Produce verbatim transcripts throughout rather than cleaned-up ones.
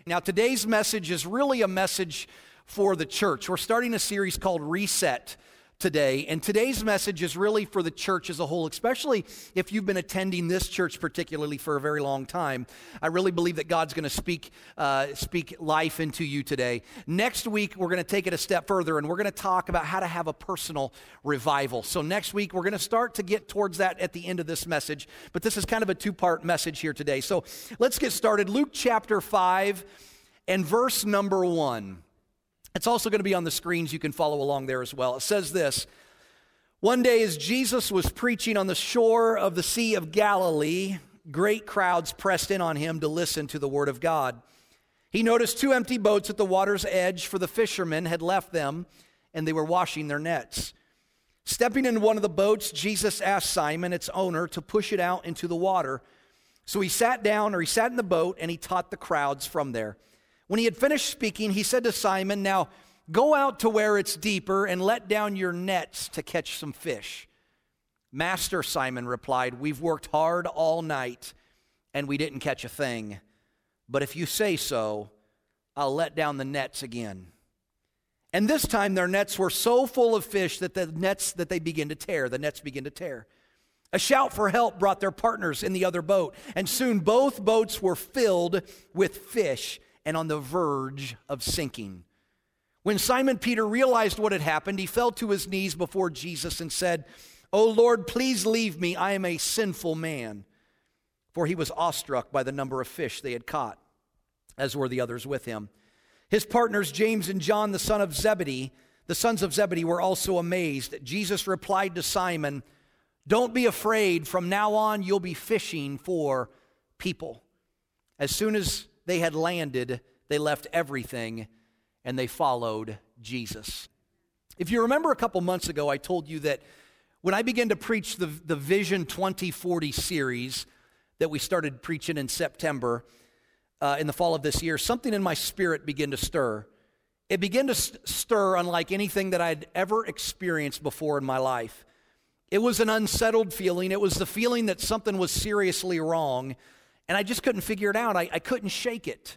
Now, today's message is really a message for the church. We're starting a series called Reset today, and today's message is really for the church as a whole, especially if you've been attending this church particularly for a very long time. I really believe that God's going to speak uh, speak life into you today. Next week, we're going to take it a step further, and we're going to talk about how to have a personal revival. So next week, we're going to start to get towards that at the end of this message, but this is kind of a two-part message here today. So let's get started. Luke chapter five and verse number one. It's also going to be on the screens. You can follow along there as well. It says this: one day as Jesus was preaching on the shore of the Sea of Galilee, great crowds pressed in on him to listen to the word of God. He noticed two empty boats at the water's edge, for the fishermen had left them, and they were washing their nets. Stepping into one of the boats, Jesus asked Simon, its owner, to push it out into the water. So he sat down, or he sat in the boat, and he taught the crowds from there. When he had finished speaking, he said to Simon, "Now go out to where it's deeper and let down your nets to catch some fish." "Master," Simon replied, "we've worked hard all night and we didn't catch a thing. But if you say so, I'll let down the nets again." And this time their nets were so full of fish that the nets that they began to tear, the nets began to tear. A shout for help brought their partners in the other boat, and soon both boats were filled with fish and on the verge of sinking. When Simon Peter realized what had happened, he fell to his knees before Jesus and said, "O Lord, please leave me. I am a sinful man." For he was awestruck by the number of fish they had caught, as were the others with him. His partners, James and John, the son of Zebedee, the sons of Zebedee, were also amazed. Jesus replied to Simon, "Don't be afraid. From now on, you'll be fishing for people." As soon as they had landed, they left everything and they followed Jesus. If you remember a couple months ago, I told you that when I began to preach the, the Vision twenty forty series that we started preaching in September, uh, in the fall of this year, something in my spirit began to stir. It began to st- stir unlike anything that I'd ever experienced before in my life. It was an unsettled feeling. It was the feeling that something was seriously wrong, and I just couldn't figure it out. I, I couldn't shake it.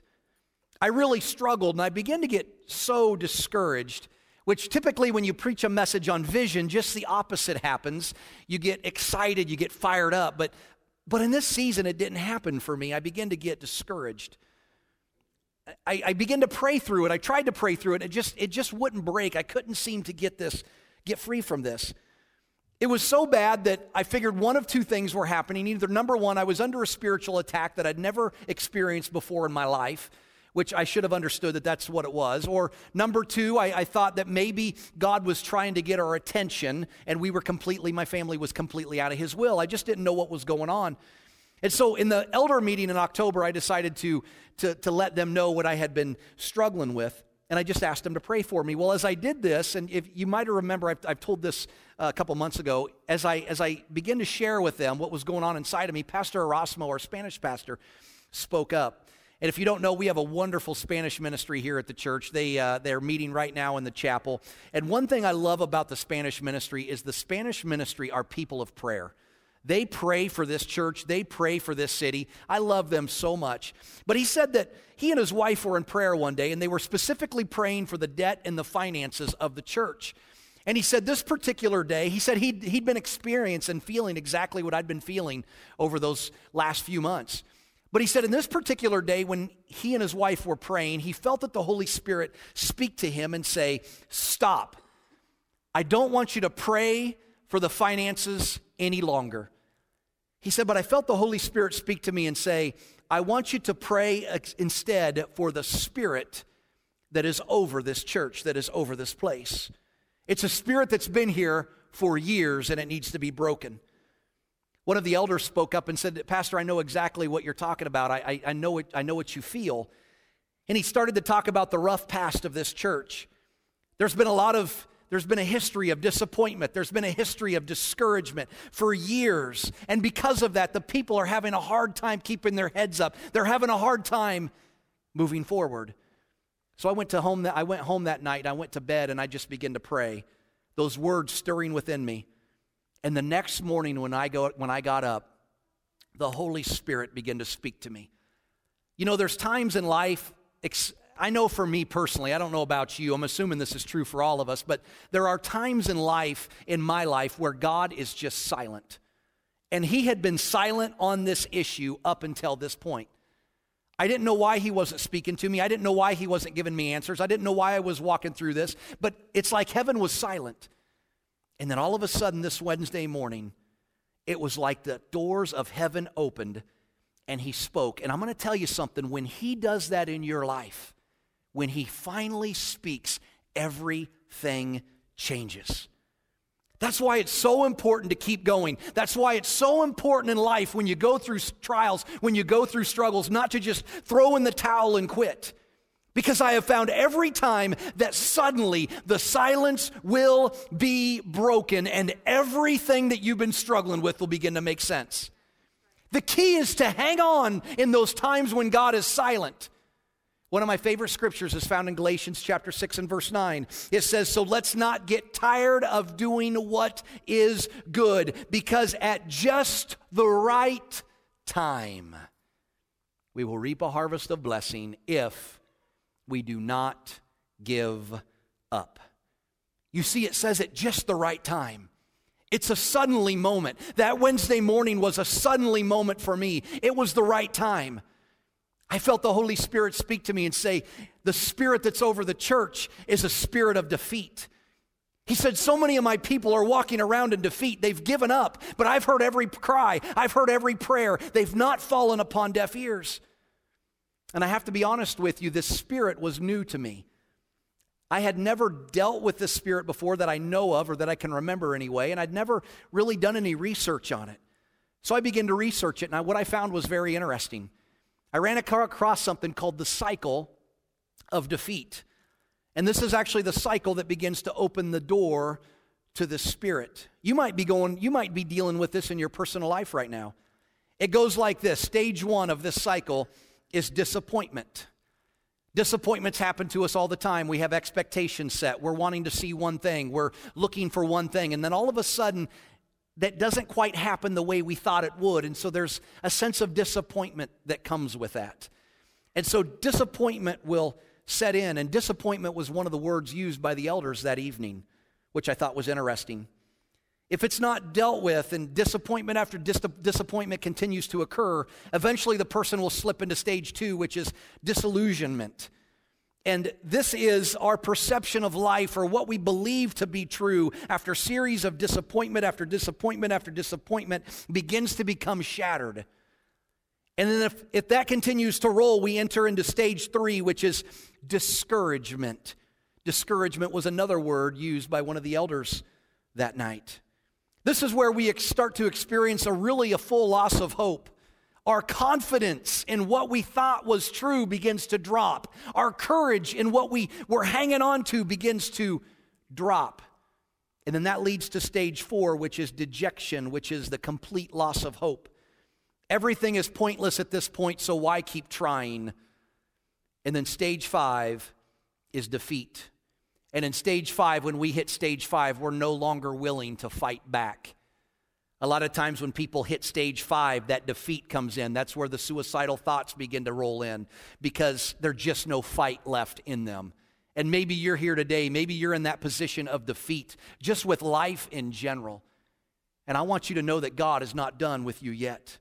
I really struggled, and I began to get so discouraged, which typically when you preach a message on vision, just the opposite happens. You get excited, you get fired up, but, but in this season, it didn't happen for me. I began to get discouraged. I, I began to pray through it. I tried to pray through it. It just, it just wouldn't break. I couldn't seem to get this, get free from this. It was so bad that I figured one of two things were happening. Either number one, I was under a spiritual attack that I'd never experienced before in my life, which I should have understood that that's what it was. Or number two, I, I thought that maybe God was trying to get our attention and we were completely, my family was completely out of his will. I just didn't know what was going on. And so in the elder meeting in October, I decided to, to, to let them know what I had been struggling with. And I just asked them to pray for me. Well, as I did this, and if you might remember, I've, I've told this uh, a couple months ago, as I as I began to share with them what was going on inside of me, Pastor Erasmo, our Spanish pastor, spoke up. And if you don't know, we have a wonderful Spanish ministry here at the church. They, uh, they're meeting right now in the chapel. And one thing I love about the Spanish ministry is the Spanish ministry are people of prayer. They pray for this church. They pray for this city. I love them so much. But he said that he and his wife were in prayer one day, and they were specifically praying for the debt and the finances of the church. And he said this particular day, he said he'd, he'd been experiencing and feeling exactly what I'd been feeling over those last few months. But he said in this particular day when he and his wife were praying, he felt that the Holy Spirit speak to him and say, "Stop. I don't want you to pray for the finances any longer." He said, "But I felt the Holy Spirit speak to me and say, I want you to pray instead for the spirit that is over this church, that is over this place. It's a spirit that's been here for years and it needs to be broken." One of the elders spoke up and said, "Pastor, I know exactly what you're talking about. I, I, I know it, I know what you feel." And he started to talk about the rough past of this church. There's been a lot of There's been a history of disappointment. There's been a history of discouragement for years. And because of that, the people are having a hard time keeping their heads up. They're having a hard time moving forward. So I went to home that I went home that night. I went to bed and I just began to pray. Those words stirring within me. And the next morning when I go when I got up, the Holy Spirit began to speak to me. You know, there's times in life ex- I know for me personally, I don't know about you, I'm assuming this is true for all of us, but there are times in life, in my life, where God is just silent. And he had been silent on this issue up until this point. I didn't know why he wasn't speaking to me. I didn't know why he wasn't giving me answers. I didn't know why I was walking through this, but it's like heaven was silent. And then all of a sudden this Wednesday morning, it was like the doors of heaven opened and he spoke. And I'm going to tell you something, when he does that in your life, when he finally speaks, everything changes. That's why it's so important to keep going. That's why it's so important in life when you go through trials, when you go through struggles, not to just throw in the towel and quit. Because I have found every time that suddenly the silence will be broken and everything that you've been struggling with will begin to make sense. The key is to hang on in those times when God is silent. One of my favorite scriptures is found in Galatians chapter six and verse nine. It says, so let's not get tired of doing what is good, because at just the right time, we will reap a harvest of blessing if we do not give up. You see, it says at just the right time. It's a suddenly moment. That Wednesday morning was a suddenly moment for me. It was the right time. I felt the Holy Spirit speak to me and say, the spirit that's over the church is a spirit of defeat. He said, so many of my people are walking around in defeat. They've given up, but I've heard every cry. I've heard every prayer. They've not fallen upon deaf ears. And I have to be honest with you, this spirit was new to me. I had never dealt with this spirit before that I know of, or that I can remember anyway, and I'd never really done any research on it. So I began to research it, and I, what I found was very interesting. I ran across something called the cycle of defeat. And this is actually the cycle that begins to open the door to the spirit. You might be going, you might be dealing with this in your personal life right now. It goes like this. Stage one of this cycle is disappointment. Disappointments happen to us all the time. We have expectations set. We're wanting to see one thing. We're looking for one thing. And then all of a sudden, that doesn't quite happen the way we thought it would. And so there's a sense of disappointment that comes with that. And so disappointment will set in. And disappointment was one of the words used by the elders that evening, which I thought was interesting. If it's not dealt with and disappointment after dis- disappointment continues to occur, eventually the person will slip into stage two, which is disillusionment. And this is our perception of life, or what we believe to be true after a series of disappointment after disappointment after disappointment begins to become shattered. And then if, if that continues to roll, we enter into stage three, which is discouragement. Discouragement was another word used by one of the elders that night. This is where we start to experience a really a full loss of hope. Our confidence in what we thought was true begins to drop. Our courage in what we were hanging on to begins to drop. And then that leads to stage four, which is dejection, which is the complete loss of hope. Everything is pointless at this point, so why keep trying? And then stage five is defeat. And in stage five, when we hit stage five, we're no longer willing to fight back. A lot of times when people hit stage five, that defeat comes in. That's where the suicidal thoughts begin to roll in, because there's just no fight left in them. And maybe you're here today. Maybe you're in that position of defeat, just with life in general. And I want you to know that God is not done with you yet.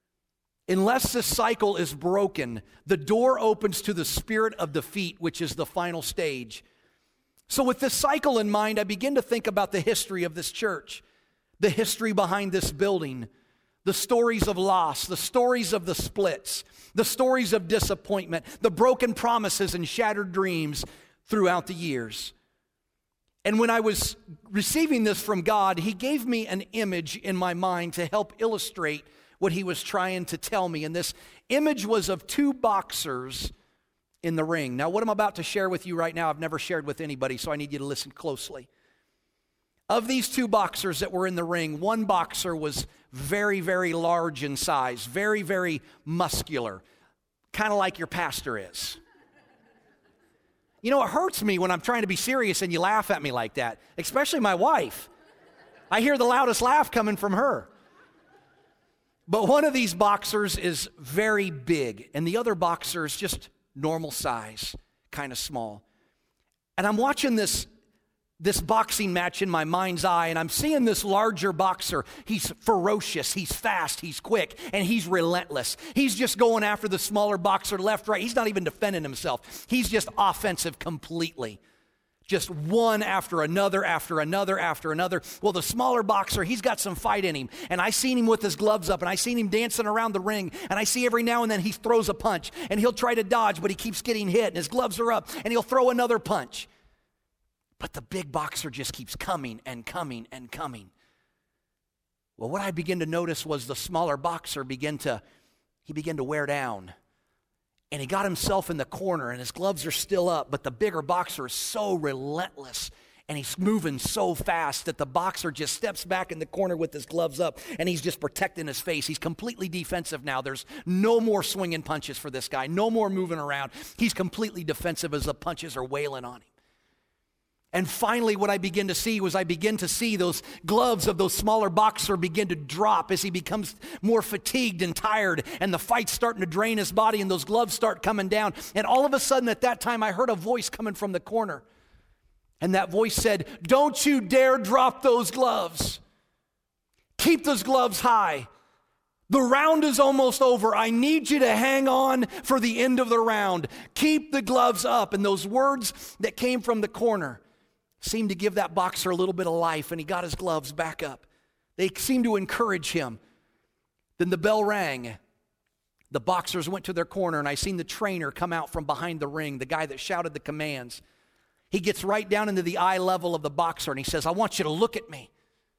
Unless this cycle is broken, the door opens to the spirit of defeat, which is the final stage. So with this cycle in mind, I begin to think about the history of this church. The history behind this building, the stories of loss, the stories of the splits, the stories of disappointment, the broken promises and shattered dreams throughout the years. And when I was receiving this from God, He gave me an image in my mind to help illustrate what He was trying to tell me. And this image was of two boxers in the ring. Now, what I'm about to share with you right now, I've never shared with anybody, so I need you to listen closely. Of these two boxers that were in the ring, one boxer was very, very large in size, very, very muscular, kind of like your pastor is. You know, it hurts me when I'm trying to be serious and you laugh at me like that, especially my wife. I hear the loudest laugh coming from her. But one of these boxers is very big, and the other boxer is just normal size, kind of small. And I'm watching this, this boxing match in my mind's eye, and I'm seeing this larger boxer. He's ferocious, he's fast, he's quick, and he's relentless. He's just going after the smaller boxer left, right. He's not even defending himself. He's just offensive completely. Just one after another, after another, after another. Well, the smaller boxer, he's got some fight in him. And I seen him with his gloves up, and I seen him dancing around the ring. And I see every now and then he throws a punch, and he'll try to dodge, but he keeps getting hit, and his gloves are up, and he'll throw another punch. But the big boxer just keeps coming and coming and coming. Well, what I began to notice was the smaller boxer began to, he began to wear down. And he got himself in the corner, and his gloves are still up, but the bigger boxer is so relentless, and he's moving so fast that the boxer just steps back in the corner with his gloves up, and he's just protecting his face. He's completely defensive now. There's no more swinging punches for this guy, no more moving around. He's completely defensive as the punches are wailing on him. And finally, what I begin to see was I begin to see those gloves of those smaller boxer begin to drop as he becomes more fatigued and tired, and the fight's starting to drain his body, and those gloves start coming down. And all of a sudden at that time, I heard a voice coming from the corner. And that voice said, "Don't you dare drop those gloves. Keep those gloves high. The round is almost over. I need you to hang on for the end of the round. Keep the gloves up." And those words that came from the corner seemed to give that boxer a little bit of life, and he got his gloves back up. They seemed to encourage him. Then the bell rang. The boxers went to their corner, and I seen the trainer come out from behind the ring, the guy that shouted the commands. He gets right down into the eye level of the boxer, and he says, "I want you to look at me."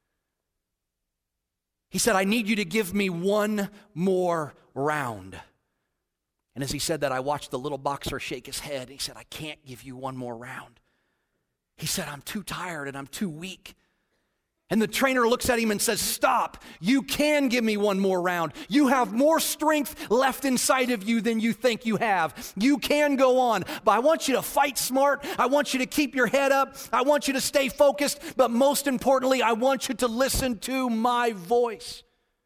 He said, "I need you to give me one more round." And as he said that, I watched the little boxer shake his head. He said, "I can't give you one more round." He said, "I'm too tired and I'm too weak." And the trainer looks at him and says, "Stop. You can give me one more round. You have more strength left inside of you than you think you have. You can go on. But I want you to fight smart. I want you to keep your head up. I want you to stay focused. But most importantly, I want you to listen to my voice.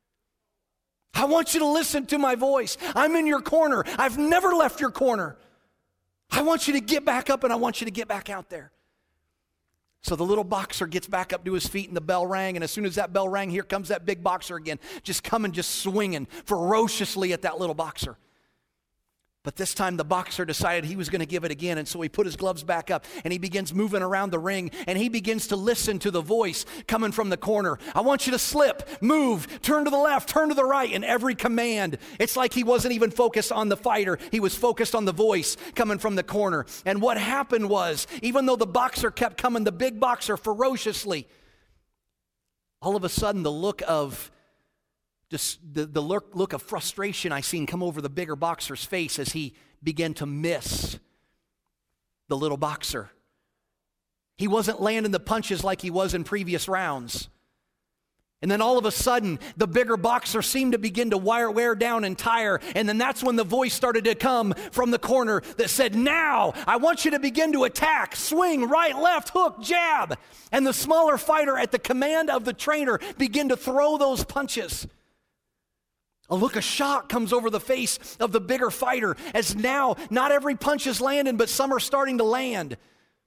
I want you to listen to my voice. I'm in your corner. I've never left your corner. I want you to get back up, and I want you to get back out there." So the little boxer gets back up to his feet, and the bell rang, and as soon as that bell rang, here comes that big boxer again, just coming, just swinging ferociously at that little boxer. But this time the boxer decided he was going to give it again, and so he put his gloves back up, and he begins moving around the ring, and he begins to listen to the voice coming from the corner. "I want you to slip, move, turn to the left, turn to the right," and every command. It's like he wasn't even focused on the fighter. He was focused on the voice coming from the corner. And what happened was, even though the boxer kept coming, the big boxer ferociously, all of a sudden the look of Just the, the look, look of frustration I seen come over the bigger boxer's face as he began to miss the little boxer. He wasn't landing the punches like he was in previous rounds. And then all of a sudden, the bigger boxer seemed to begin to wear, wear down and tire. And then that's when the voice started to come from the corner that said, "Now, I want you to begin to attack. Swing, right, left, hook, jab." And the smaller fighter, at the command of the trainer, began to throw those punches. A look of shock comes over the face of the bigger fighter, as now not every punch is landing, but some are starting to land.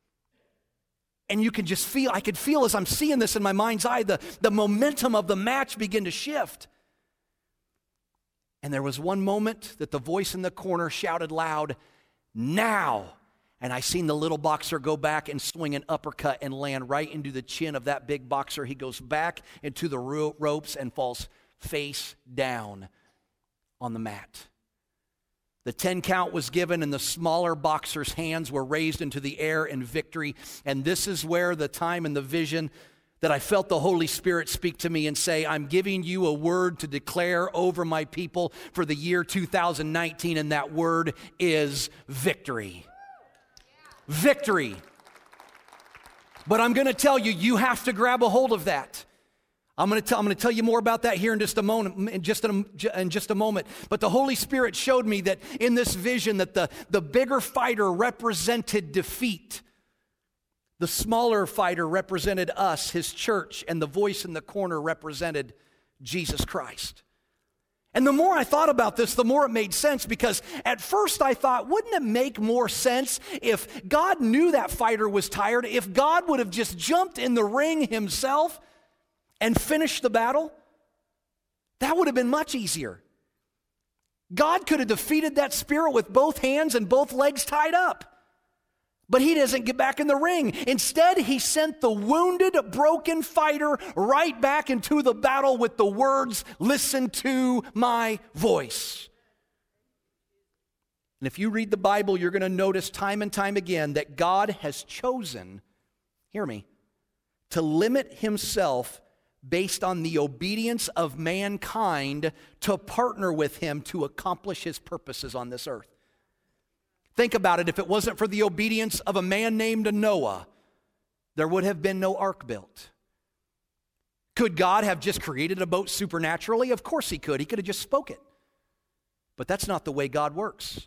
And you can just feel, I could feel as I'm seeing this in my mind's eye, the, the momentum of the match begin to shift. And there was one moment that the voice in the corner shouted loud, "Now!" And I seen the little boxer go back and swing an uppercut and land right into the chin of that big boxer. He goes back into the ro- ropes and falls face down on the mat. The ten count was given, and the smaller boxer's hands were raised into the air in victory. And this is where the time and the vision that I felt the Holy Spirit speak to me and say, "I'm giving you a word to declare over my people for the year two thousand nineteen, and that word is victory." Victory. But I'm going to tell you, you have to grab a hold of that. I'm going to tell, I'm going to tell you more about that here in just a moment, in just a, in just a moment. But the Holy Spirit showed me that in this vision that the, the bigger fighter represented defeat. The smaller fighter represented us, his church, and the voice in the corner represented Jesus Christ. And the more I thought about this, the more it made sense, because at first I thought, wouldn't it make more sense if God knew that fighter was tired, if God would have just jumped in the ring himself and finished the battle? That would have been much easier. God could have defeated that spirit with both hands and both legs tied up. But he doesn't get back in the ring. Instead, he sent the wounded, broken fighter right back into the battle with the words, "Listen to my voice." And if you read the Bible, you're going to notice time and time again that God has chosen, hear me, to limit himself based on the obedience of mankind to partner with him to accomplish his purposes on this earth. Think about it. If it wasn't for the obedience of a man named Noah, there would have been no ark built. Could God have just created a boat supernaturally? Of course he could. He could have just spoke it. But that's not the way God works.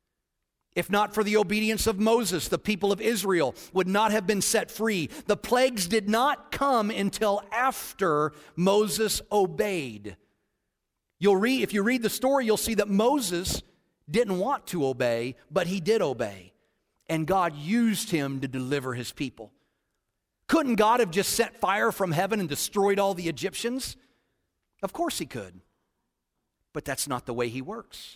If not for the obedience of Moses, the people of Israel would not have been set free. The plagues did not come until after Moses obeyed. You'll read, if you read the story, you'll see that Moses didn't want to obey, but he did obey. And God used him to deliver his people. Couldn't God have just sent fire from heaven and destroyed all the Egyptians? Of course he could. But that's not the way he works.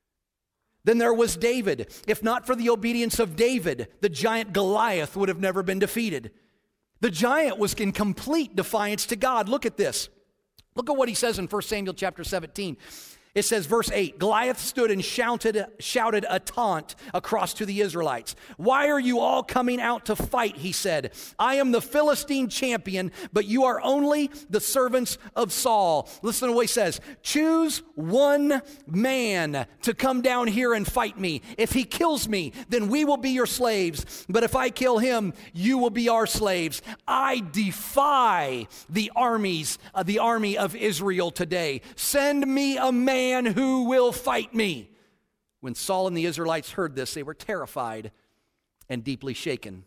Then there was David. If not for the obedience of David, the giant Goliath would have never been defeated. The giant was in complete defiance to God. Look at this. Look at what he says in First Samuel chapter seventeen. It says, verse eight, Goliath stood and shouted, shouted a taunt across to the Israelites. "Why are you all coming out to fight?" he said. "I am the Philistine champion, but you are only the servants of Saul." Listen to what he says. "Choose one man to come down here and fight me. If he kills me, then we will be your slaves. But if I kill him, you will be our slaves. I defy the armies, uh, the army of Israel today. Send me a man who will fight me." When Saul and the Israelites heard this, they were terrified and deeply shaken.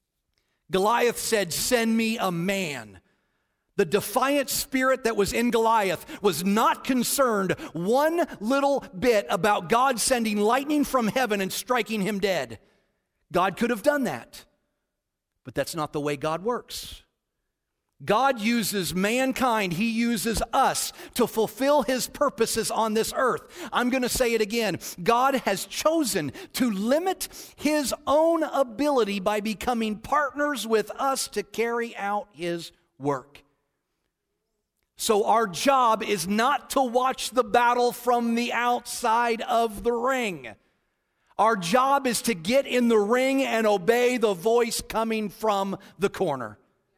Goliath said, "Send me a man." The defiant spirit that was in Goliath was not concerned one little bit about God sending lightning from heaven and striking him dead. God could have done that, but that's not the way God works. God uses mankind, he uses us to fulfill his purposes on this earth. I'm going to say it again. God has chosen to limit his own ability by becoming partners with us to carry out his work. So our job is not to watch the battle from the outside of the ring. Our job is to get in the ring and obey the voice coming from the corner.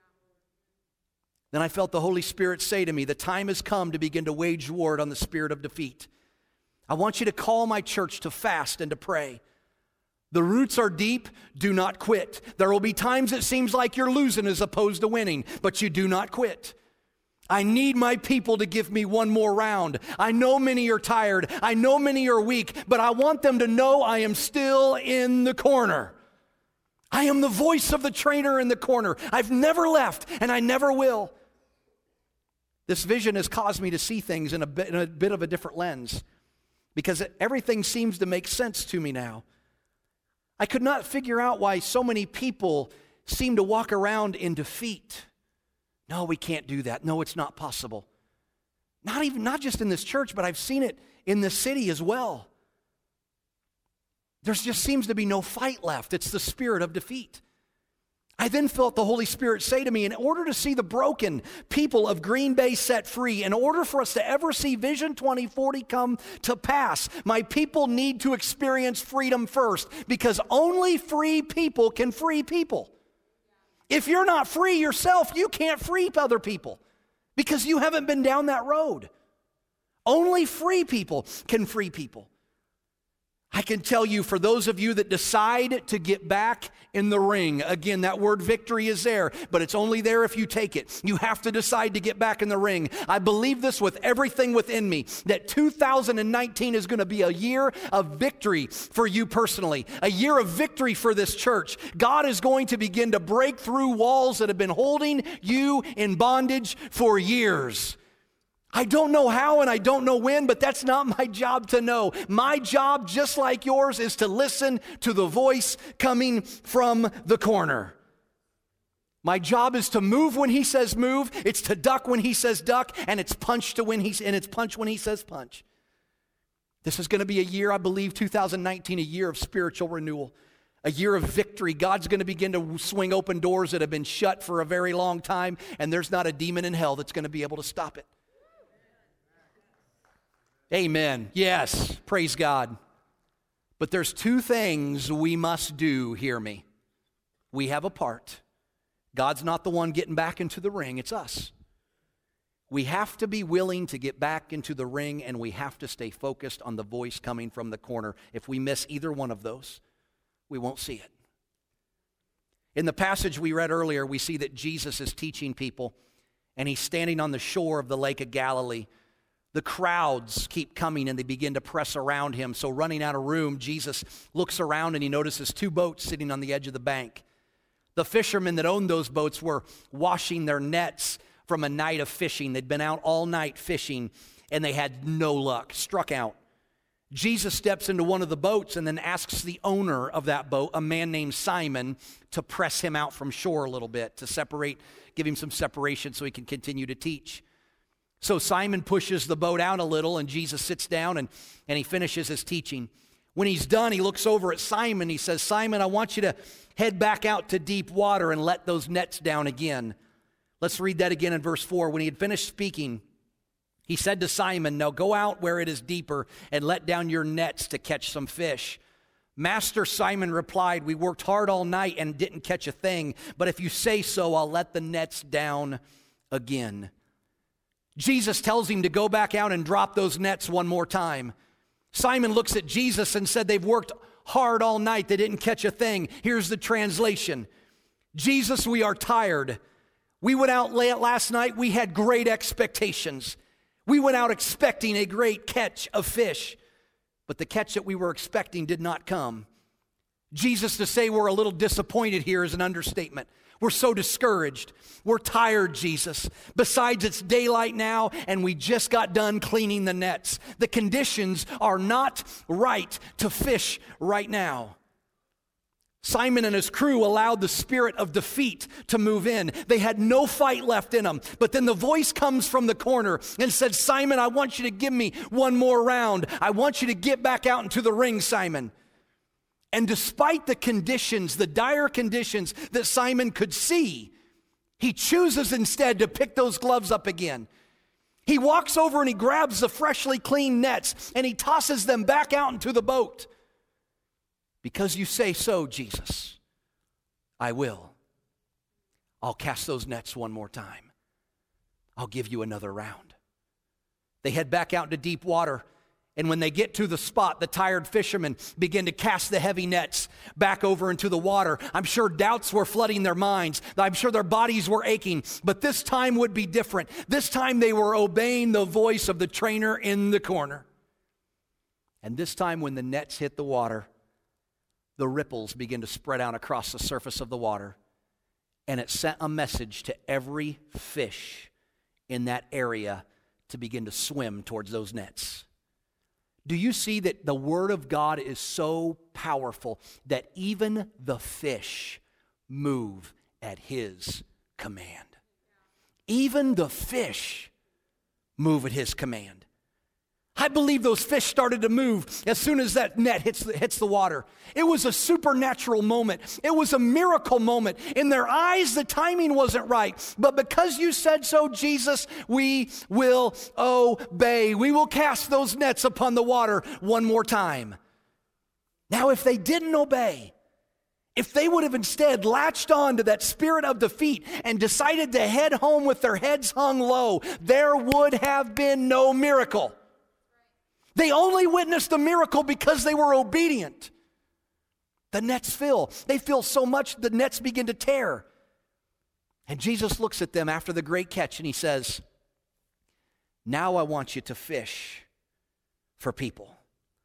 Then I felt the Holy Spirit say to me, the time has come to begin to wage war on the spirit of defeat. I want you to call my church to fast and to pray. The roots are deep. Do not quit. There will be times it seems like you're losing as opposed to winning, but you do not quit. I need my people to give me one more round. I know many are tired. I know many are weak, but I want them to know I am still in the corner. I am the voice of the trainer in the corner. I've never left, and I never will. This vision has caused me to see things in a bit, in a bit of a different lens, because everything seems to make sense to me now. I could not figure out why so many people seem to walk around in defeat. No, we can't do that. No, it's not possible. Not even, not just in this church, but I've seen it in the city as well. There just seems to be no fight left. It's the spirit of defeat. I then felt the Holy Spirit say to me, in order to see the broken people of Green Bay set free, in order for us to ever see Vision twenty forty come to pass, my people need to experience freedom first, because only free people can free people. If you're not free yourself, you can't free other people, because you haven't been down that road. Only free people can free people. I can tell you, for those of you that decide to get back in the ring, again, that word victory is there, but it's only there if you take it. You have to decide to get back in the ring. I believe this with everything within me, that two thousand nineteen is going to be a year of victory for you personally, a year of victory for this church. God is going to begin to break through walls that have been holding you in bondage for years. I don't know how and I don't know when, but that's not my job to know. My job, just like yours, is to listen to the voice coming from the corner. My job is to move when he says move, it's to duck when he says duck, and it's punch to when he's and it's punch when he says punch. This is going to be a year, I believe, two thousand nineteen, a year of spiritual renewal, a year of victory. God's going to begin to swing open doors that have been shut for a very long time, and there's not a demon in hell that's going to be able to stop it. Amen. Yes, praise God. But there's two things we must do, hear me. We have a part. God's not the one getting back into the ring, it's us. We have to be willing to get back into the ring, and we have to stay focused on the voice coming from the corner. If we miss either one of those, we won't see it. In the passage we read earlier, we see that Jesus is teaching people, and he's standing on the shore of the Lake of Galilee. The crowds keep coming and they begin to press around him. So running out of room, Jesus looks around and he notices two boats sitting on the edge of the bank. The fishermen that owned those boats were washing their nets from a night of fishing. They'd been out all night fishing and they had no luck, struck out. Jesus steps into one of the boats and then asks the owner of that boat, a man named Simon, to press him out from shore a little bit, to separate, give him some separation so he can continue to teach. So Simon pushes the boat out a little, and Jesus sits down and, and he finishes his teaching. When he's done, he looks over at Simon. He says, Simon, I want you to head back out to deep water and let those nets down again. Let's read that again in verse four. When he had finished speaking, he said to Simon, now go out where it is deeper and let down your nets to catch some fish. Master, Simon replied, we worked hard all night and didn't catch a thing, but if you say so, I'll let the nets down again. Jesus tells him to go back out and drop those nets one more time. Simon looks at Jesus and said, they've worked hard all night. They didn't catch a thing. Here's the translation. Jesus, we are tired. We went out late last night. We had great expectations. We went out expecting a great catch of fish, but the catch that we were expecting did not come. Jesus, to say we're a little disappointed here is an understatement. We're so discouraged. We're tired, Jesus. Besides, it's daylight now, and we just got done cleaning the nets. The conditions are not right to fish right now. Simon and his crew allowed the spirit of defeat to move in. They had no fight left in them. But then the voice comes from the corner and said, Simon, I want you to give me one more round. I want you to get back out into the ring, Simon. And despite the conditions, the dire conditions that Simon could see, he chooses instead to pick those gloves up again. He walks over and he grabs the freshly cleaned nets and he tosses them back out into the boat. Because you say so, Jesus, I will. I'll cast those nets one more time. I'll give you another round. They head back out into deep water. And when they get to the spot, the tired fishermen begin to cast the heavy nets back over into the water. I'm sure doubts were flooding their minds. I'm sure their bodies were aching. But this time would be different. This time they were obeying the voice of the trainer in the corner. And this time when the nets hit the water, the ripples begin to spread out across the surface of the water. And it sent a message to every fish in that area to begin to swim towards those nets. Do you see that the Word of God is so powerful that even the fish move at His command? Even the fish move at His command. I believe those fish started to move as soon as that net hits the, hits the water. It was a supernatural moment. It was a miracle moment. In their eyes, the timing wasn't right. But because you said so, Jesus, we will obey. We will cast those nets upon the water one more time. Now, if they didn't obey, if they would have instead latched on to that spirit of defeat and decided to head home with their heads hung low, there would have been no miracle. They only witnessed the miracle because they were obedient. The nets fill. They fill so much the nets begin to tear. And Jesus looks at them after the great catch and he says, now I want you to fish for people.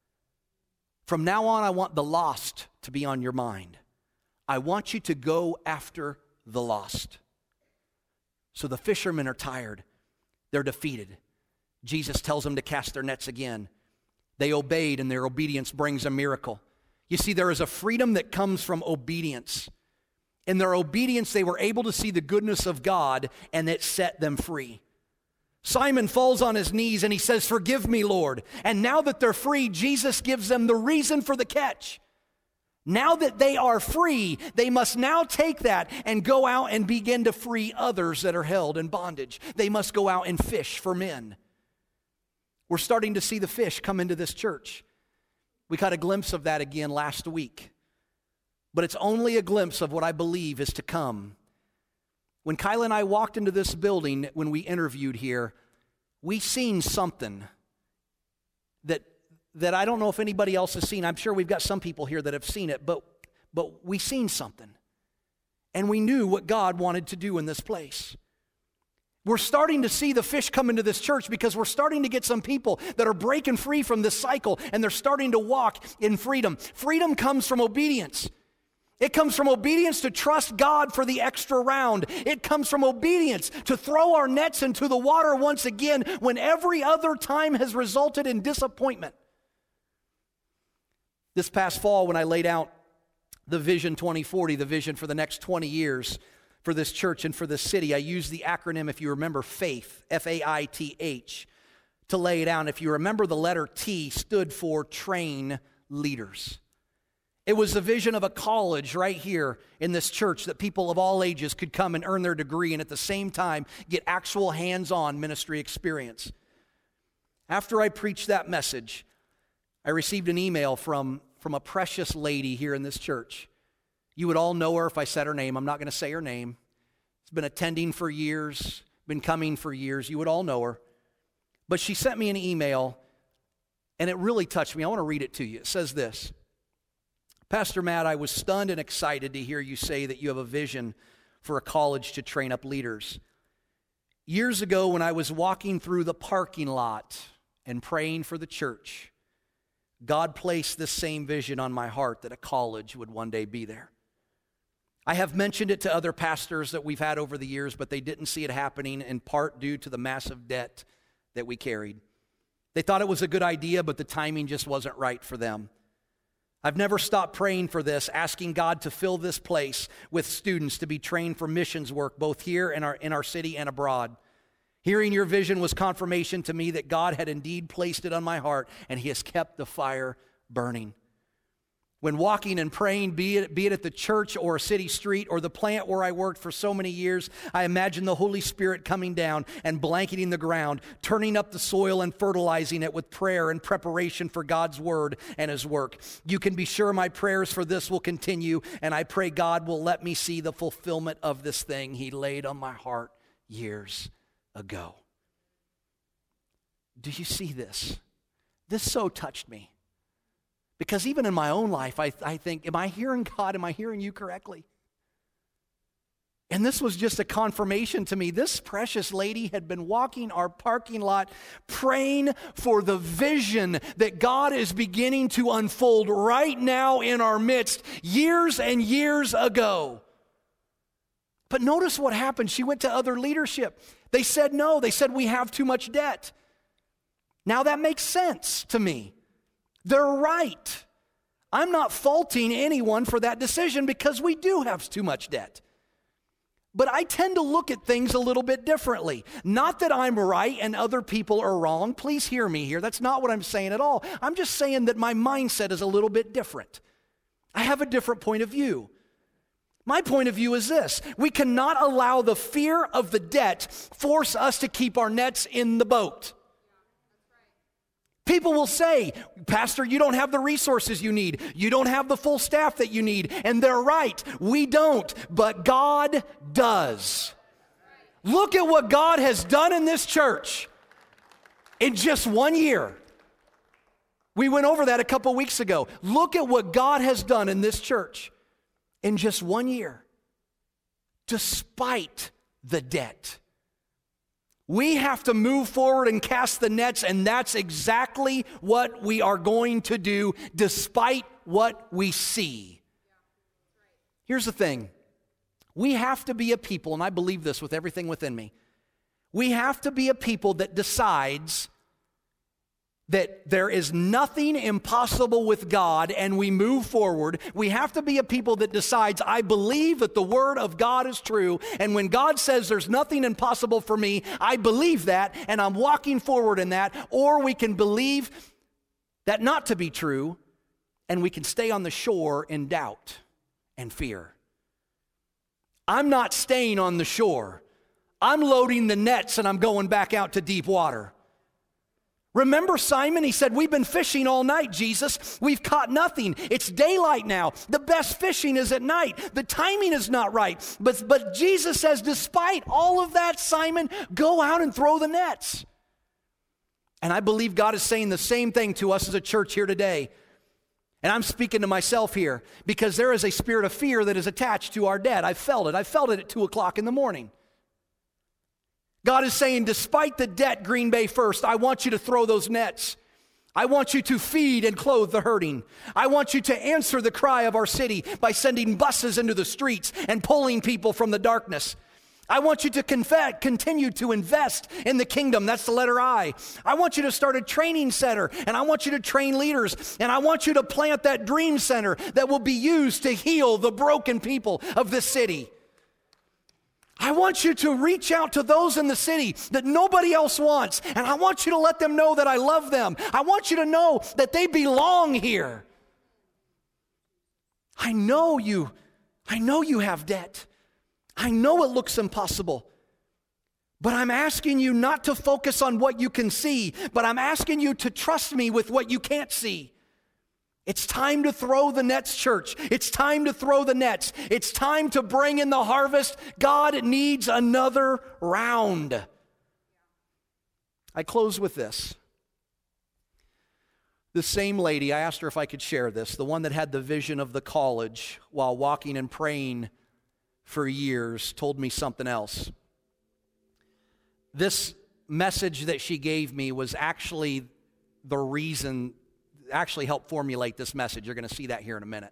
From now on, I want the lost to be on your mind. I want you to go after the lost. So the fishermen are tired. They're defeated. Jesus tells them to cast their nets again. They obeyed, and their obedience brings a miracle. You see, there is a freedom that comes from obedience. In their obedience, they were able to see the goodness of God, and it set them free. Simon falls on his knees and he says, "Forgive me, Lord." And now that they're free, Jesus gives them the reason for the catch. Now that they are free, they must now take that and go out and begin to free others that are held in bondage. They must go out and fish for men. We're starting to see the fish come into this church. We caught a glimpse of that again last week. But it's only a glimpse of what I believe is to come. When Kyla and I walked into this building, when we interviewed here, we seen something that, that I don't know if anybody else has seen. I'm sure we've got some people here that have seen it, but, but we seen something. And we knew what God wanted to do in this place. We're starting to see the fish come into this church because we're starting to get some people that are breaking free from this cycle, and they're starting to walk in freedom. Freedom comes from obedience. It comes from obedience to trust God for the extra round. It comes from obedience to throw our nets into the water once again when every other time has resulted in disappointment. This past fall, when I laid out the Vision twenty forty, the vision for the next twenty years for this church and for this city, I used the acronym, if you remember, FAITH, F A I T H, to lay it out. If you remember, the letter T stood for train leaders. It was the vision of a college right here in this church that people of all ages could come and earn their degree and at the same time get actual hands-on ministry experience. After I preached that message, I received an email from, from a precious lady here in this church. You would all know her if I said her name. I'm not going to say her name. She's been attending for years, been coming for years. You would all know her. But she sent me an email, and it really touched me. I want to read it to you. It says this: "Pastor Matt, I was stunned and excited to hear you say that you have a vision for a college to train up leaders. Years ago, when I was walking through the parking lot and praying for the church, God placed this same vision on my heart that a college would one day be there. I have mentioned it to other pastors that we've had over the years, but they didn't see it happening, in part due to the massive debt that we carried. They thought it was a good idea, but the timing just wasn't right for them. I've never stopped praying for this, asking God to fill this place with students to be trained for missions work, both here in our, in our city and abroad. Hearing your vision was confirmation to me that God had indeed placed it on my heart, and He has kept the fire burning. When walking and praying, be it, be it at the church or a city street or the plant where I worked for so many years, I imagine the Holy Spirit coming down and blanketing the ground, turning up the soil and fertilizing it with prayer and preparation for God's word and His work. You can be sure my prayers for this will continue, and I pray God will let me see the fulfillment of this thing He laid on my heart years ago." Do you see this? This so touched me. Because even in my own life, I, I think, am I hearing God? Am I hearing you correctly? And this was just a confirmation to me. This precious lady had been walking our parking lot praying for the vision that God is beginning to unfold right now in our midst years and years ago. But notice what happened. She went to other leadership. They said no. They said we have too much debt. Now that makes sense to me. They're right. I'm not faulting anyone for that decision because we do have too much debt. But I tend to look at things a little bit differently. Not that I'm right and other people are wrong. Please hear me here. That's not what I'm saying at all. I'm just saying that my mindset is a little bit different. I have a different point of view. My point of view is this: we cannot allow the fear of the debt force us to keep our nets in the boat. People will say, "Pastor, you don't have the resources you need. You don't have the full staff that you need." And they're right. We don't, but God does. Look at what God has done in this church in just one year. We went over that a couple weeks ago. Look at what God has done in this church in just one year, despite the debt. We have to move forward and cast the nets, and that's exactly what we are going to do despite what we see. Here's the thing. We have to be a people, and I believe this with everything within me. We have to be a people that decides that there is nothing impossible with God and we move forward. We have to be a people that decides, I believe that the Word of God is true, and when God says there's nothing impossible for me, I believe that and I'm walking forward in that. Or we can believe that not to be true and we can stay on the shore in doubt and fear. I'm not staying on the shore. I'm loading the nets and I'm going back out to deep water. Remember Simon? He said, we've been fishing all night, Jesus. We've caught nothing. It's daylight now. The best fishing is at night. The timing is not right. But, but Jesus says, despite all of that, Simon, go out and throw the nets. And I believe God is saying the same thing to us as a church here today. And I'm speaking to myself here because there is a spirit of fear that is attached to our debt. I felt it. I felt it at two o'clock in the morning. God is saying, despite the debt, Green Bay First, I want you to throw those nets. I want you to feed and clothe the hurting. I want you to answer the cry of our city by sending buses into the streets and pulling people from the darkness. I want you to confess, continue to invest in the kingdom. That's the letter I. I want you to start a training center, and I want you to train leaders, and I want you to plant that dream center that will be used to heal the broken people of this city. I want you to reach out to those in the city that nobody else wants, and I want you to let them know that I love them. I want you to know that they belong here. I know you, I know you have debt. I know it looks impossible, but I'm asking you not to focus on what you can see, but I'm asking you to trust me with what you can't see. It's time to throw the nets, church. It's time to throw the nets. It's time to bring in the harvest. God needs another round. I close with this. The same lady, I asked her if I could share this, the one that had the vision of the college while walking and praying for years, told me something else. This message that she gave me was actually the reason actually helped formulate this message. You're going to see that here in a minute.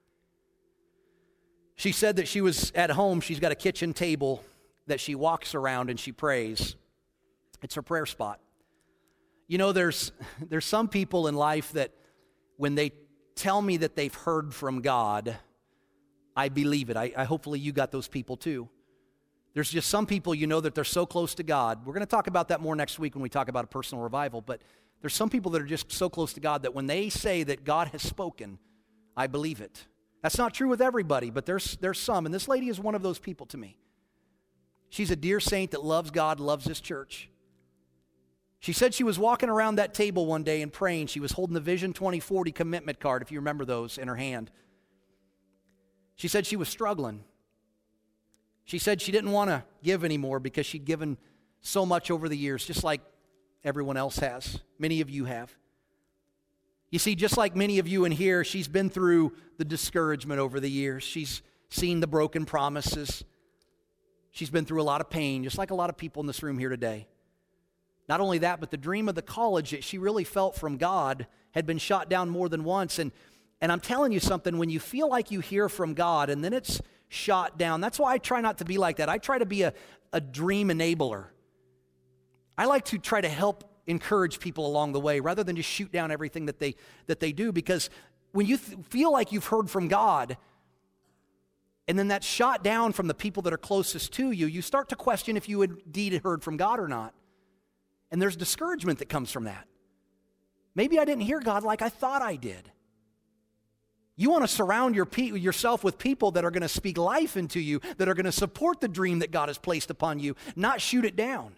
She said that she was at home. She's got a kitchen table that she walks around and she prays. It's her prayer spot. You know, there's there's some people in life that when they tell me that they've heard from God, I believe it. I, I hopefully you got those people too. There's just some people, you know, that they're so close to God. We're going to talk about that more next week when we talk about a personal revival, but there's some people that are just so close to God that when they say that God has spoken, I believe it. That's not true with everybody, but there's there's some, and this lady is one of those people to me. She's a dear saint that loves God, loves this church. She said she was walking around that table one day and praying. She was holding the Vision twenty forty commitment card, if you remember those, in her hand. She said she was struggling. She said she didn't want to give anymore because she'd given so much over the years, just like everyone else has. Many of you have. You see, just like many of you in here, she's been through the discouragement over the years. She's seen the broken promises. She's been through a lot of pain, just like a lot of people in this room here today. Not only that, but the dream of the college that she really felt from God had been shot down more than once. And, and I'm telling you something, when you feel like you hear from God and then it's shot down, that's why I try not to be like that. I try to be a, a dream enabler. I like to try to help encourage people along the way rather than just shoot down everything that they that they do, because when you th- feel like you've heard from God and then that's shot down from the people that are closest to you, you start to question if you indeed heard from God or not. And there's discouragement that comes from that. Maybe I didn't hear God like I thought I did. You want to surround your pe- yourself with people that are going to speak life into you, that are going to support the dream that God has placed upon you, not shoot it down.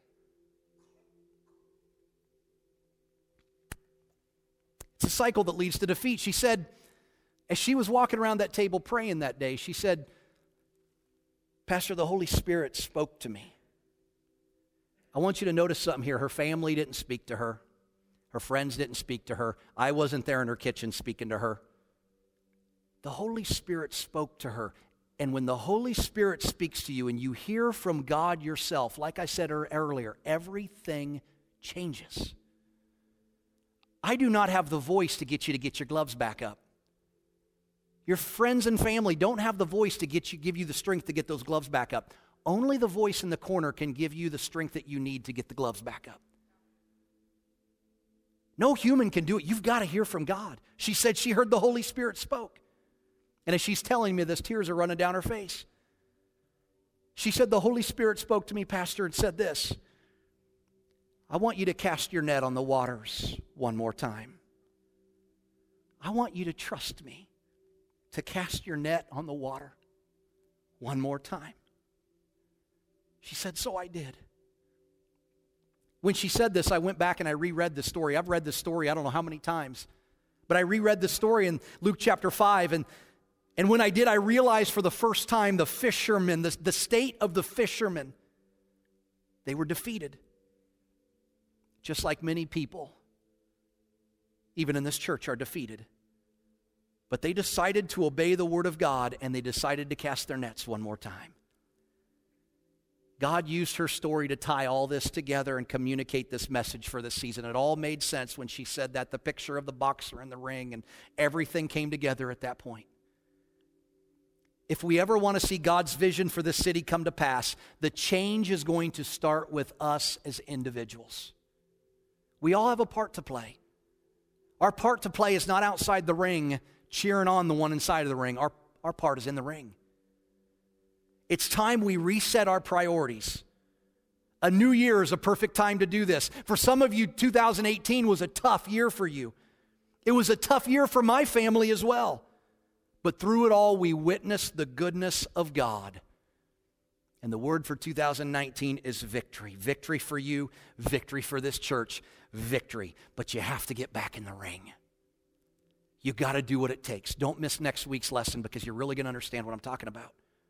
It's a cycle that leads to defeat. She said, as she was walking around that table praying that day, she said, Pastor, the Holy Spirit spoke to me. I want you to notice something here. Her family didn't speak to her. Her friends didn't speak to her. I wasn't there in her kitchen speaking to her. The Holy Spirit spoke to her. And when the Holy Spirit speaks to you and you hear from God yourself, like I said earlier, everything changes. I do not have the voice to get you to get your gloves back up. Your friends and family don't have the voice to get you, give you the strength to get those gloves back up. only the voice in the corner can give you the strength that you need to get the gloves back up. No human can do it. You've got to hear from God. She said she heard the Holy Spirit spoke. And as she's telling me this, tears are running down her face. She said, the Holy Spirit spoke to me, Pastor, and said this: I want you to cast your net on the waters one more time. I want you to trust me to cast your net on the water one more time. She said, so I did. When she said this, I went back and I reread the story. I've read this story I don't know how many times. But I reread the story in Luke chapter five. And, and when I did, I realized for the first time the fishermen, the, the state of the fishermen, they were defeated. Just like many people, even in this church, are defeated. But they decided to obey the word of God, and they decided to cast their nets one more time. God used her story to tie all this together and communicate this message for this season. It all made sense when she said that, the picture of the boxer and the ring, and everything came together at that point. If we ever want to see God's vision for this city come to pass, the change is going to start with us as individuals. We all have a part to play. Our part to play is not outside the ring cheering on the one inside of the ring. Our, our part is in the ring. It's time we reset our priorities. A new year is a perfect time to do this. For some of you, two thousand eighteen was a tough year for you. It was a tough year for my family as well. But through it all, we witnessed the goodness of God. And the word for two thousand nineteen is victory. Victory for you, victory for this church, victory. But you have to get back in the ring. You've got to do what it takes. Don't miss next week's lesson, because you're really going to understand what I'm talking about.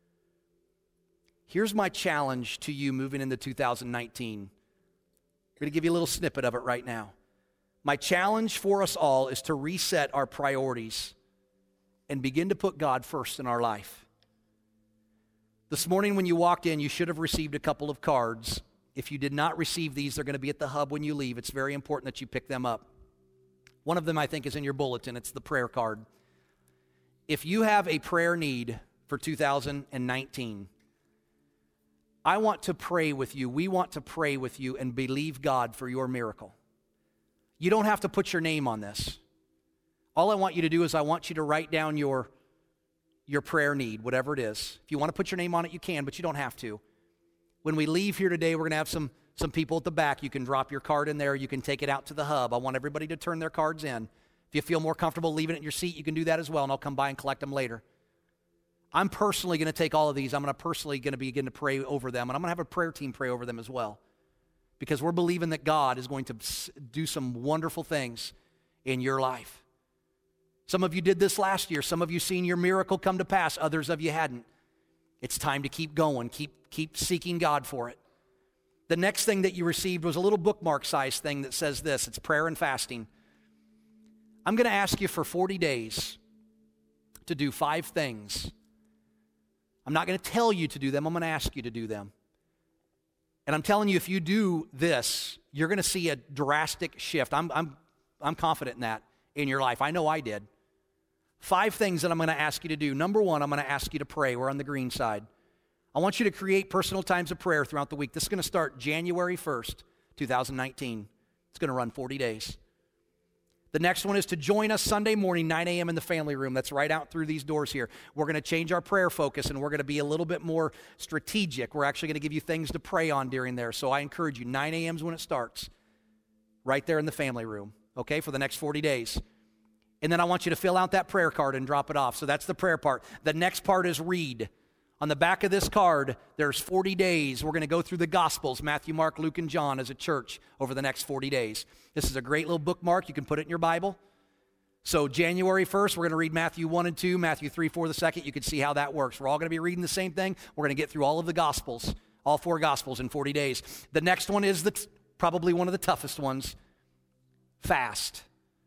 Here's my challenge to you moving into two thousand nineteen. I'm going to give you a little snippet of it right now. My challenge for us all is to reset our priorities and begin to put God first in our life. This morning when you walked in, you should have received a couple of cards. If you did not receive these, they're going to be at the hub when you leave. It's very important that you pick them up. One of them, I think, is in your bulletin. It's the prayer card. If you have a prayer need for two thousand nineteen, I want to pray with you. We want to pray with you and believe God for your miracle. You don't have to put your name on this. All I want you to do is I want you to write down your, your prayer need, whatever it is. If you want to put your name on it, you can, but you don't have to. When we leave here today, we're going to have some, some people at the back. You can drop your card in there. You can take it out to the hub. I want everybody to turn their cards in. If you feel more comfortable leaving it in your seat, you can do that as well, and I'll come by and collect them later. I'm personally going to take all of these. I'm going to personally going to begin to pray over them, and I'm going to have a prayer team pray over them as well, because we're believing that God is going to do some wonderful things in your life. Some of you did this last year. Some of you seen your miracle come to pass. Others of you hadn't. It's time to keep going. Keep, keep seeking God for it. The next thing that you received was a little bookmark-sized thing that says this. It's prayer and fasting. I'm going to ask you for forty days to do five things. I'm not going to tell you to do them. I'm going to ask you to do them. And I'm telling you, if you do this, you're going to see a drastic shift. I'm, I'm, I'm confident in that in your life. I know I did. Five things that I'm going to ask you to do. Number one, I'm going to ask you to pray. We're on the green side. I want you to create personal times of prayer throughout the week. This is going to start January first, two thousand nineteen. It's going to run forty days. The next one is to join us Sunday morning, nine a.m. in the family room. That's right out through these doors here. We're going to change our prayer focus, and we're going to be a little bit more strategic. We're actually going to give you things to pray on during there. So I encourage you, nine a.m. is when it starts, right there in the family room, okay, for the next forty days. And then I want you to fill out that prayer card and drop it off. So that's the prayer part. The next part is read. On the back of this card, there's forty days. We're going to go through the Gospels, Matthew, Mark, Luke, and John as a church over the next forty days. This is a great little bookmark. You can put it in your Bible. So January first, we're going to read Matthew one and two, Matthew three, four the second. You can see how that works. We're all going to be reading the same thing. We're going to get through all of the Gospels, all four Gospels in forty days. The next one is the t- probably one of the toughest ones, fast.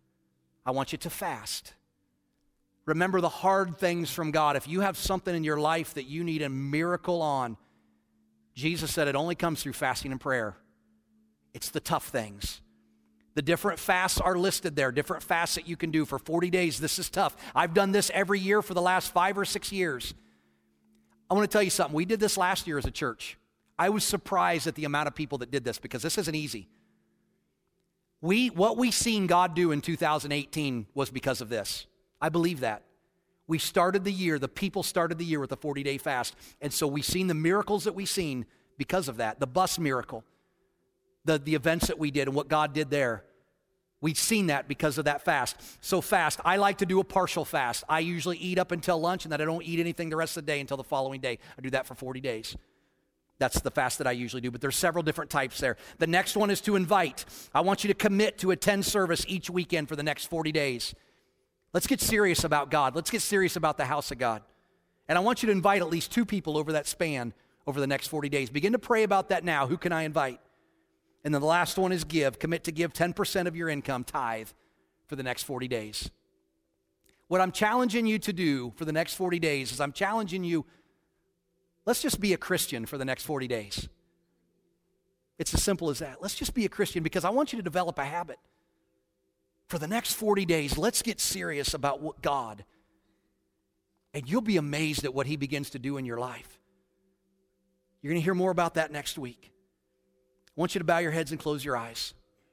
I want you to fast. Remember the hard things from God. If you have something in your life that you need a miracle on, Jesus said it only comes through fasting and prayer. It's the tough things. The different fasts are listed there, different fasts that you can do for forty days. This is tough. I've done this every year for the last five or six years. I want to tell you something. We did this last year as a church. I was surprised at the amount of people that did this because this isn't easy. We, what we seen God do in two thousand eighteen was because of this. I believe that. We started the year, the people started the year with a forty-day fast. And so we've seen the miracles that we've seen because of that. The bus miracle, the, the events that we did and what God did there. We've seen that because of that fast. So fast, I like to do a partial fast. I usually eat up until lunch and then I don't eat anything the rest of the day until the following day. I do that for forty days. That's the fast that I usually do, but there's several different types there. The next one is to invite. I want you to commit to attend service each weekend for the next forty days. Let's get serious about God. Let's get serious about the house of God. And I want you to invite at least two people over that span over the next forty days. Begin to pray about that now. Who can I invite? And then the last one is give. Commit to give ten percent of your income, tithe, for the next forty days. What I'm challenging you to do for the next forty days is I'm challenging you, let's just be a Christian for the next forty days. It's as simple as that. Let's just be a Christian because I want you to develop a habit. For the next forty days, let's get serious about what God, and you'll be amazed at what He begins to do in your life. You're going to hear more about that next week. I want you to bow your heads and close your eyes.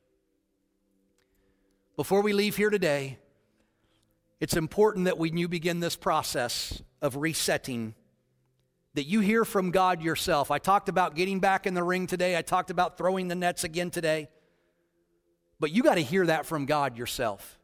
Before we leave here today, it's important that when you begin this process of resetting, that you hear from God yourself. I talked about getting back in the ring today. I talked about throwing the nets again today. But you got to hear that from God yourself.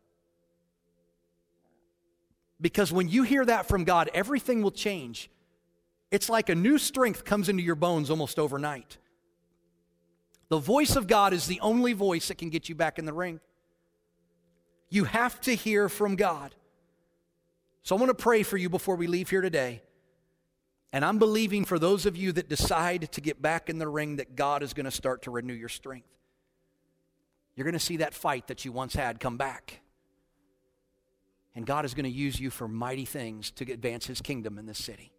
Because when you hear that from God, everything will change. It's like a new strength comes into your bones almost overnight. The voice of God is the only voice that can get you back in the ring. You have to hear from God. So I want to pray for you before we leave here today. And I'm believing for those of you that decide to get back in the ring that God is going to start to renew your strength. You're going to see that fight that you once had come back. And God is going to use you for mighty things to advance His kingdom in this city.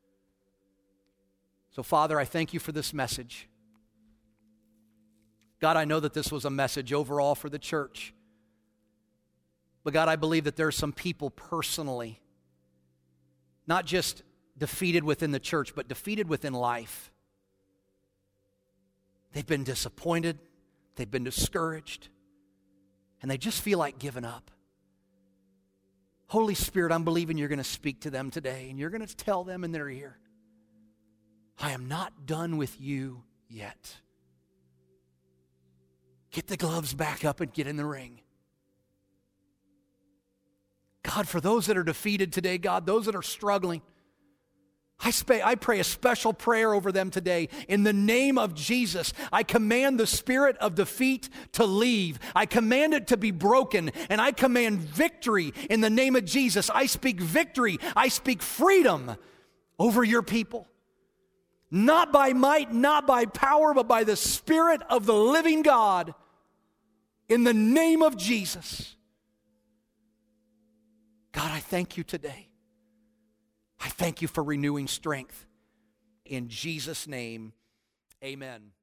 So, Father, I thank you for this message. God, I know that this was a message overall for the church. But God, I believe that there are some people personally, not just defeated within the church, but defeated within life. They've been disappointed. They've been discouraged. And they just feel like giving up. Holy Spirit, I'm believing you're going to speak to them today. And you're going to tell them in their ear, I am not done with you yet. Get the gloves back up and get in the ring. God, for those that are defeated today, God, those that are struggling, I, sp- I pray a special prayer over them today. In the name of Jesus, I command the spirit of defeat to leave. I command it to be broken, and I command victory in the name of Jesus. I speak victory. I speak freedom over your people. Not by might, not by power, but by the Spirit of the living God. In the name of Jesus. God, I thank you today. I thank you for renewing strength. In Jesus' name, amen.